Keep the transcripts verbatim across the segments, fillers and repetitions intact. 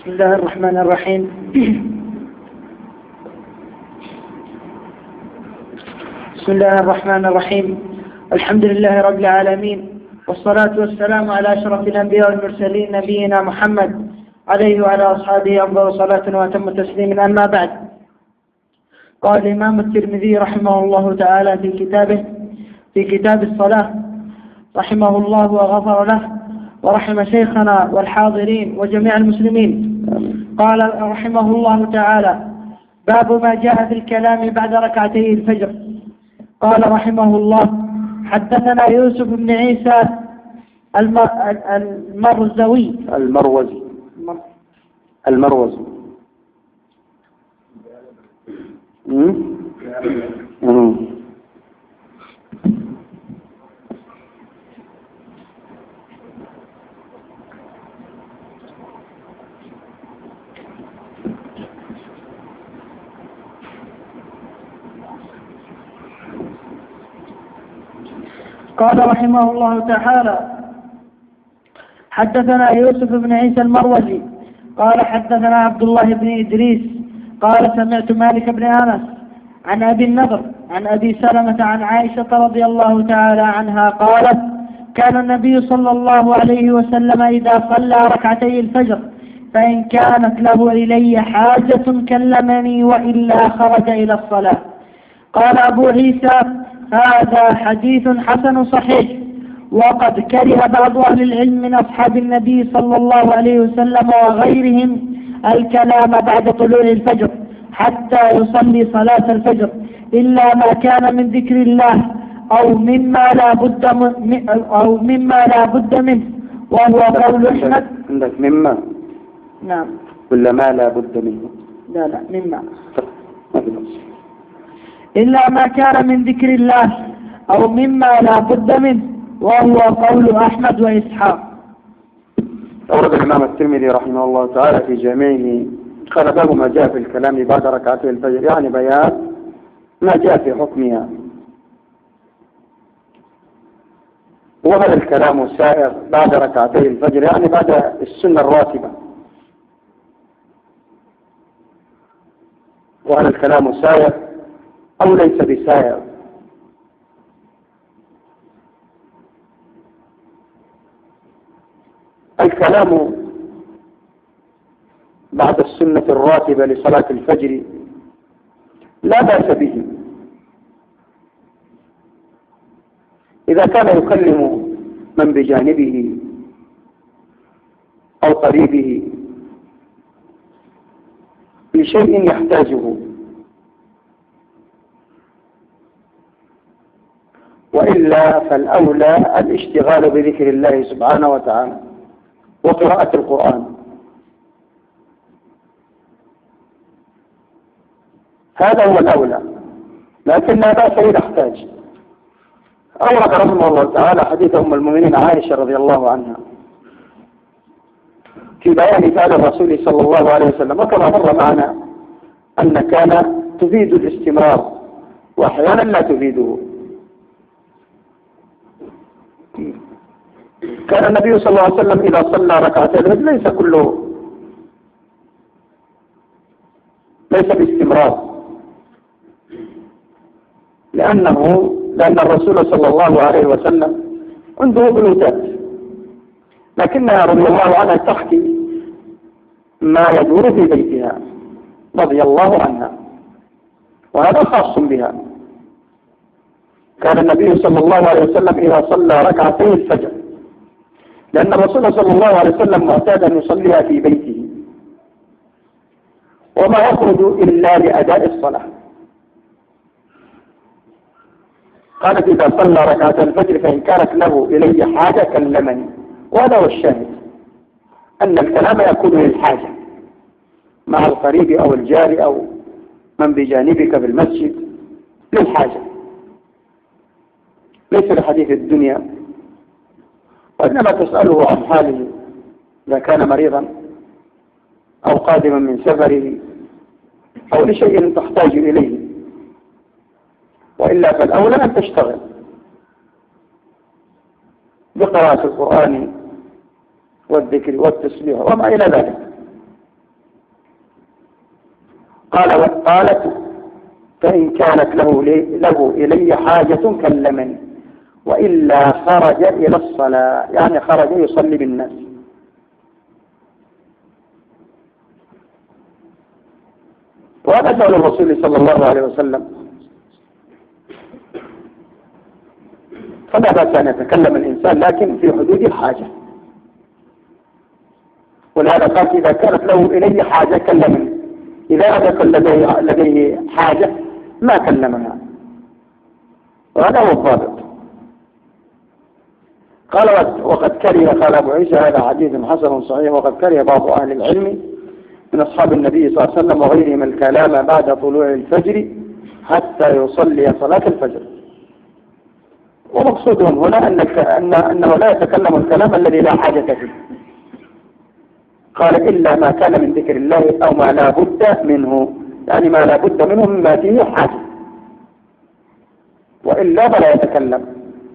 بسم الله الرحمن الرحيم. بسم الله الرحمن الرحيم. الحمد لله رب العالمين، والصلاة والسلام على أشرف الأنبياء والمرسلين نبينا محمد عليه وعلى أصحابه أفضل صلاة وأتم تسليما. أما بعد، قال الإمام الترمذي رحمه الله تعالى في كتابه في كتاب الصلاة رحمه الله وغفر له ورحم شيخنا والحاضرين وجميع المسلمين، قال رحمه الله تعالى: باب ما جاء في الكلام بعد ركعتي الفجر. قال رحمه الله: حدثنا يوسف بن عيسى المروزي المروزي المروزي قال رحمه الله تعالى: حدثنا يوسف بن عيسى المروزي قال حدثنا عبد الله بن إدريس قال سمعت مالك بن أنس عن أبي النضر عن أبي سلمة عن عائشة رضي الله تعالى عنها قالت: كان النبي صلى الله عليه وسلم إذا صلى ركعتي الفجر فإن كانت له إلي حاجة كلمني وإلا خرج إلى الصلاة. قال أبو عيسى: هذا حديث حسن صحيح، وقد كره بعض أهل العلم من أصحاب النبي صلى الله عليه وسلم وغيرهم الكلام بعد طلوع الفجر حتى يصلي صلاة الفجر إلا ما كان من ذكر الله أو مما لا بد من أو مما لا بد منه، وهو قول أحمد. عندك مما؟ نعم. ولا ما لا بد منه؟ لا لا مما. إلا ما كان من ذكر الله أو مما لا بد منه، وهو قول أحمد وإسحاق. أورد الإمام الترمذي رحمه الله تعالى في جامعه قال: باب ما جاء في الكلام بعد ركعتي الفجر، يعني بيان ما جاء في حكمها. وهذا الكلام سائر بعد ركعتي الفجر، يعني بعد السنة الراتبة. وهذا الكلام سائر أو ليس بسائر؟ الكلام بعد السنة الراتبة لصلاة الفجر لا بأس به إذا كان يكلم من بجانبه أو قريبه لشيء يحتاجه، وإلا فالأولى الاشتغال بذكر الله سبحانه وتعالى وقراءة القرآن. هذا هو الأولى، لكن لا بأس إذا احتاج. أورد رحمه الله تعالى حديث أم المؤمنين عائشة رضي الله عنها في بيان فعل الرسول صلى الله عليه وسلم، وكما مر معنا أن كان تفيد الاستمرار وأحيانا لا تفيده. كان النبي صلى الله عليه وسلم إذا صلى ركعتين ليس كله ليس باستمرار، لأنه لأن الرسول صلى الله عليه وسلم عنده بنوتات، لكنها رضي الله عنها تحكي ما يدور في بيتها رضي الله عنها، وهذا خاص بها. كان النبي صلى الله عليه وسلم إذا صلى ركعتي الفجر، لأن الرسول صلى الله عليه وسلم معتاد أن يصليها في بيته وما يخرج إلا لأداء الصلاة. قالت: إذا صلى ركعة الفجر فإن كانت له إلي حاجة كلمني. وهذا هو الشاهد، أن الكلام يكون للحاجة مع القريب أو الجار أو من بجانبك في المسجد، للحاجة ليس لحديث الدنيا، وإنما تسأله عن حاله إذا كان مريضا أو قادما من سفره أو لشيء تحتاج إليه، وإلا فالأولى أن تشتغل بقراءة القرآن والذكر والتسبيح وما إلى ذلك. قال قالت فإن كانت له, له إلي حاجة كلمني وإلا خرج إلى الصلاة، يعني خرج يصلي بالناس. وهذا سؤال الرسول صلى الله عليه وسلم، فلا بأس أن يتكلم الإنسان لكن في حدود الحاجة. ولهذا قال إذا كانت له إلي حاجة كلمني، إذا لم يكن لديه, لديه حاجة ما كلمها، وهذا هو الضابط. قال وقد كره، قال أبو عيسى هذا حديث حسن صحيح، وقد كره بعض أهل العلم من أصحاب النبي صلى الله عليه وسلم وغيرهم الكلام بعد طلوع الفجر حتى يصلي صلاة الفجر. ومقصودهم هنا أن أنه لا يتكلم الكلام الذي لا حاجة فيه. قال إلا ما كان من ذكر الله أو ما لا بد منه، يعني ما لا بد منه مما فيه حاجة، وإلا فلا يتكلم.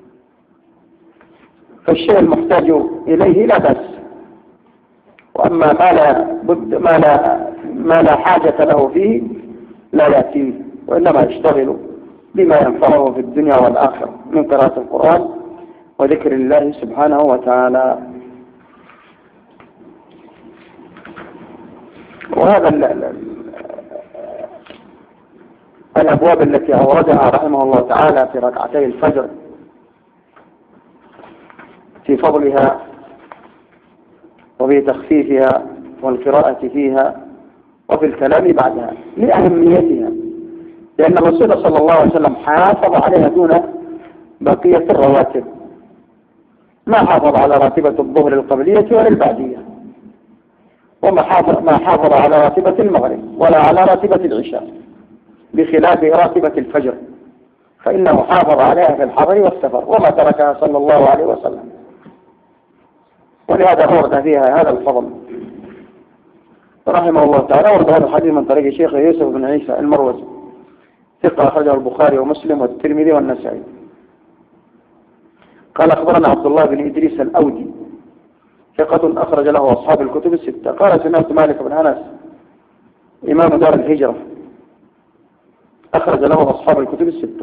فالشيء المحتاج إليه لا بأس، وأما ما لا بد ما لا ما لا حاجة له فيه لا يأتيه، وإنما يشتغل بما ينفعه في الدنيا والآخرة من قراءة القرآن وذكر الله سبحانه وتعالى. وهذا الأبواب التي أوردها رحمه الله تعالى في ركعتي الفجر في فضلها وفي تخفيفها والقراءة فيها وفي الكلام بعدها لأهميتها، لأن الرسول صلى الله عليه وسلم حافظ عليها دون بقية الرواتب، ما حافظ على راتبة الظهر القبلية ولا البعدية، وما حافظ, ما حافظ على راتبة المغرب ولا على راتبة العشاء، بخلاف راتبة الفجر فإنه حافظ عليها في الحضر والسفر وما تركها صلى الله عليه وسلم، ولهذا أورد فيها هذا الفضل رحمه الله تعالى. أورد هذا الحديث من طريق شيخ يوسف بن عيسى المروزي ثقة أخرجه البخاري ومسلم والترمذي والنسائي. قال أخبرنا عبد الله بن إدريس الأودي ثقة أخرج له أصحاب الكتب الستة. قال سمعت مالك بن أنس إمام دار الهجرة أخرج له أصحاب الكتب الستة.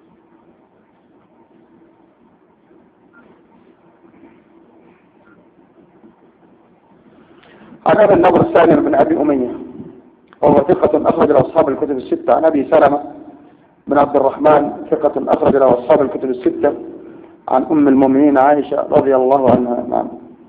عن أبي النضر السالم بن أبي أمية وهو ثقة أخرج له أصحاب الكتب الستة. عن أبي سلمة بن عبد الرحمن ثقة أخرج له أصحاب الكتب الستة. عن أم المؤمنين عائشة رضي الله عنها. نعم.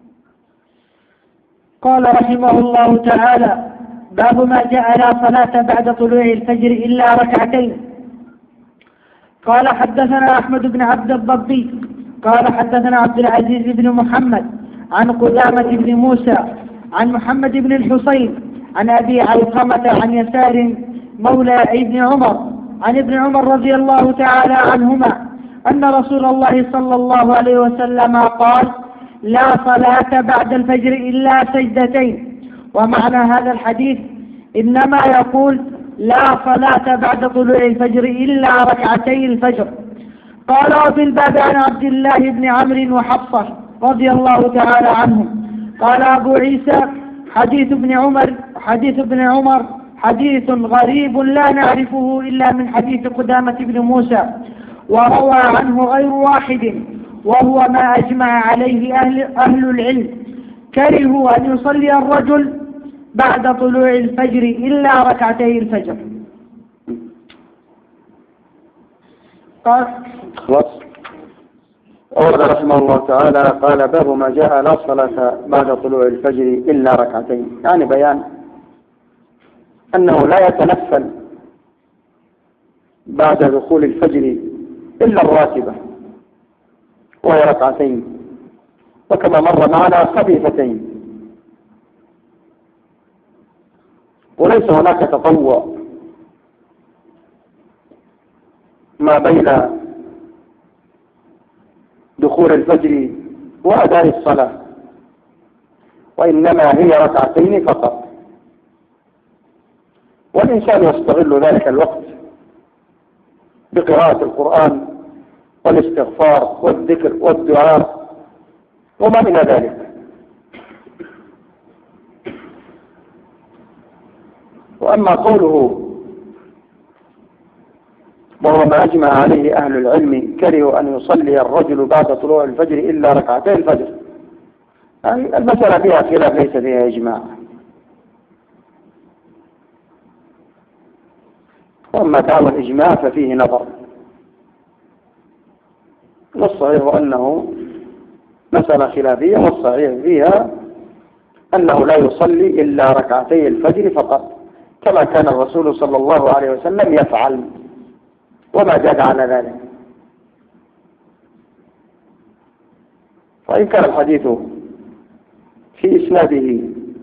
قال رحمه الله تعالى: باب ما جاء لا صلاة بعد طلوع الفجر إلا ركعتين. قال حدثنا أحمد بن عبد الضبي قال حدثنا عبد العزيز بن محمد عن قدامة بن موسى عن محمد بن الحصين عن أبي علقمة عن يسار مولى ابن عمر عن ابن عمر رضي الله تعالى عنهما أن رسول الله صلى الله عليه وسلم قال: لا صلاة بعد الفجر إلا سجدتين. ومعنى هذا الحديث إنما يقول لا صلاة بعد طلوع الفجر إلا ركعتي الفجر. قال: وفي الباب عن عبد الله بن عمرو وحفصة رضي الله تعالى عنهم. قال أبو عيسى: حديث ابن عمر حديث ابن عمر حديث غريب لا نعرفه إلا من حديث قدامة بن موسى، وروى عنه غير واحد، وهو ما أجمع عليه أهل, أهل العلم. كرهوا أن يصلي الرجل بعد طلوع الفجر إلا ركعتي الفجر. قال خلاص. أورد رحمه الله تعالى قال: باب ما جاء لا صلاة بعد طلوع الفجر إلا ركعتين، يعني بيان أنه لا يتنفل بعد دخول الفجر إلا الراتبة وهي ركعتين، وكما مر معنا خفيفتين، وليس هناك تطوع ما بين دخول الفجر وأداء الصلاة، وإنما هي ركعتين فقط، والإنسان يستغل ذلك الوقت بقراءة القرآن والاستغفار والذكر والدعاء وما من ذلك. وأما قوله وهو ما أجمع عليه أهل العلم كرهوا أن يصلي الرجل بعد طلوع الفجر إلا ركعتين الفجر، يعني المسألة فيها خلاف ليس فيها إجماع. وأما دعوى الإجماع ففيه نظر، والصحيح أنه مسألة خلافية، والصحيح فيها أنه لا يصلي إلا ركعتي الفجر فقط، كما كان الرسول صلى الله عليه وسلم يفعل وما زاد على ذلك. فإن كان الحديث في إسناده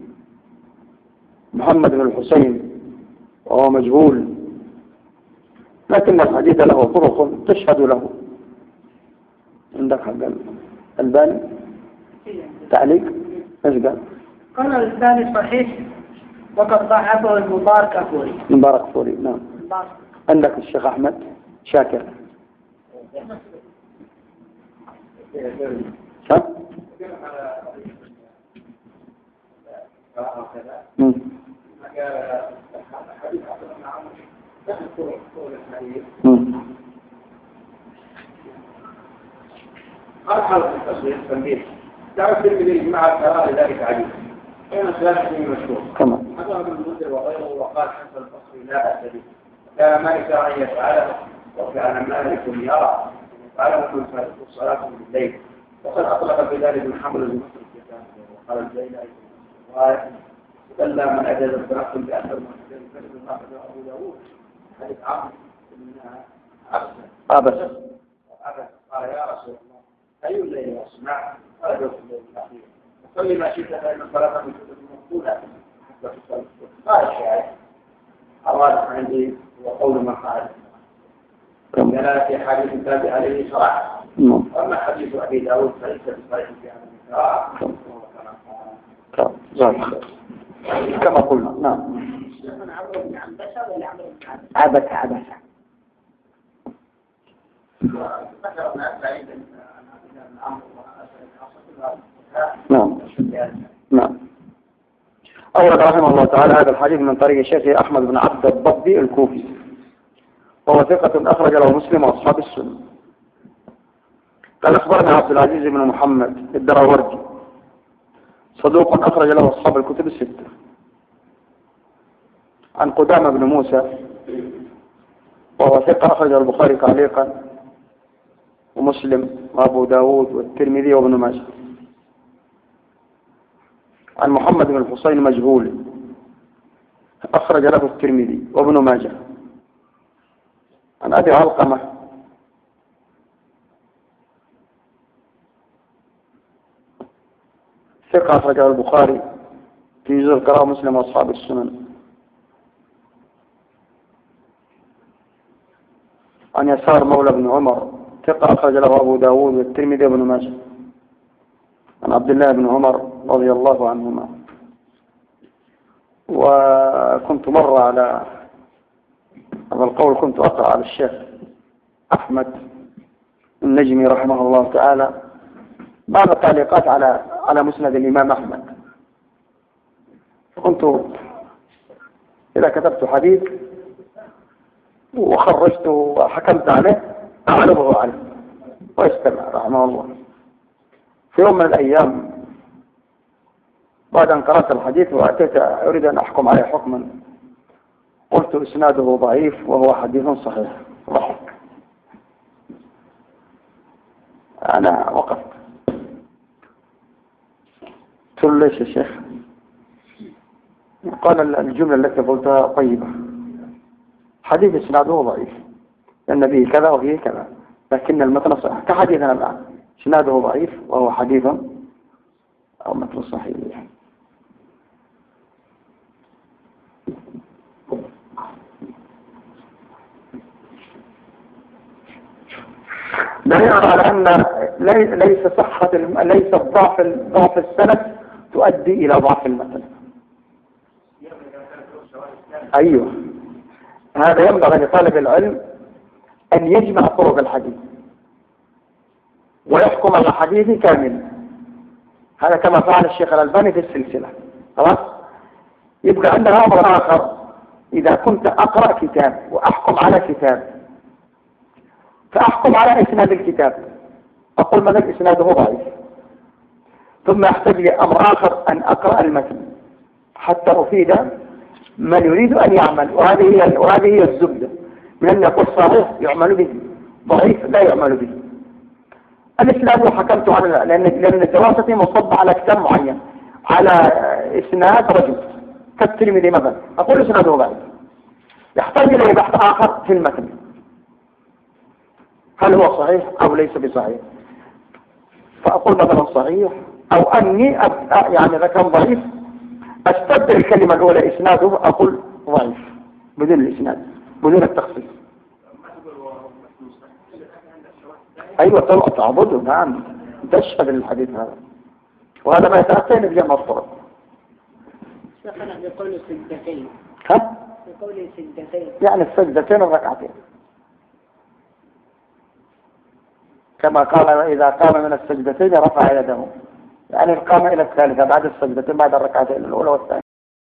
محمد بن الحسين وهو مجهول، لكن الحديث له طرق تشهد له. عندك حق الباني تعليق ايش قال؟ قال الباني صحيح وقد ضعفه المبارك أفوري. مبارك فوري نعم. عندك الشيخ أحمد شاكر ها؟ مم. مم. أرحل التصوير التنبيه دعوة الترمذي مع القراءة ذلك عجيب كان خلافه مشهور كما حضر ابن المنذر وغيره وقال حسن البصري لا بأس به كان مالك أن يفعله وكان مالك يرى يفعله من فاتت الصلاة بالليل وقد أطلق بذلك من حمل المصر الكتاب وقال الزيلائي وقال من أجاز التنقل بأثر المحسن فجد الناقد أبو داود حديث عمرو منها عبسا عبس عبس قال يا رسول الله أي الليل أصنع قال في الليل الأخير وصلي ما شئت فإن الصلاة من كتب مقبولة حتى تصلي قال الشاعر أراد عندي وقول من قال لا في حديث تابع عليه صراحة وأما حديث أبي داود فليس بصريح في هذا المكان كما قلنا نعم. عبس عبس نعم نعم. أورد رحمه الله تعالى هذا الحديث من طريق الشيخ أحمد بن عبد الضبي الكوفي، وهو ثقة أخرج له مسلم وأصحاب السنة. قال أخبرنا عبد العزيز بن محمد الدراوردي صدوق أخرج له أصحاب الكتب الستة. عن قدامة بن موسى وهو ثقة أخرج البخاري تعليقا ومسلم وأبو داود والترمذي وابن ماجه. عن محمد بن الحسين مجهول أخرج له الترمذي وابن ماجه. عن أبي علقمة ثقة أخرج البخاري في جزء القراءة مسلم وأصحاب السنن. عن يسار مولى بن عمر ثقة أخرج له أبو داود والترمذي وابن ماجه. عن عبد الله بن عمر رضي الله عنهما. وكنت مرة على هذا القول كنت أقرأ على الشيخ أحمد النجمي رحمه الله تعالى بعض التعليقات على على مسند الإمام أحمد، كنت إذا كتبت حديث وخرجت وحكمت عليه أعرضه عليه ويستمع رحمه الله. في يوم من الأيام بعد أن قرأت الحديث وأتيت أريد أن أحكم عليه حكما قلت إسناده ضعيف وهو حديث صحيح. ضحك أنا وقفت قلت له ليش يا شيخ؟ قال الجملة التي قلتها طيبة، حديث إسناده ضعيف لأن به كذا وفيه كذا لكن المتن صحيح كحديثنا الآن إسناده ضعيف وهو حديث أو متن صحيح. دليل على أن ليس صحة ليس ضعف ضعف السند تؤدي إلى ضعف المتن. أيوه هذا ينبغي لطالب العلم أن يجمع طرق الحديث ويحكم على الحديث كاملا. هذا كما فعل الشيخ الألباني في السلسلة. خلاص يبقى عندنا أمر آخر إذا كنت أقرأ كتاب وأحكم على كتاب، فأحكم على إسناد الكتاب، أقول مثلا إسناده ضعيف، ثم يحتاج لي أمر آخر أن أقرأ المتن حتى أفيد من يريد أن يعمل. وهذه هي وهذه هي الزبدة من أن يقول صحيح يعمل به، ضعيف لا يعمل به. الإسناد حكمت على لأن لأن دراستي مصب على كتاب معين، على إسناد رجل كالترمذي مثلا، أقول إسناده ضعيف، يحتاج إليه بحث آخر في المتن، هل هو صحيح أو ليس بصحيح، فأقول مثلا صحيح، أو أني أبقى يعني إذا كان ضعيف أستبدل الكلمة الأولى إسناده أقول ضعيف بدون الإسناد بدون التخصيص. أيوة طبعا تعبده، نعم تشهد الحديث هذا، وهذا ما يتأتين بجمع الطرق. شيخنا بقول سجدتين. ها؟ بقول سجدتين. يعني السجدتين الركعتين، كما قال إذا قام من السجدتين رفع يده، يعني القام إلى الثالثة بعد السجدتين بعد الركعتين الأولى والثانية.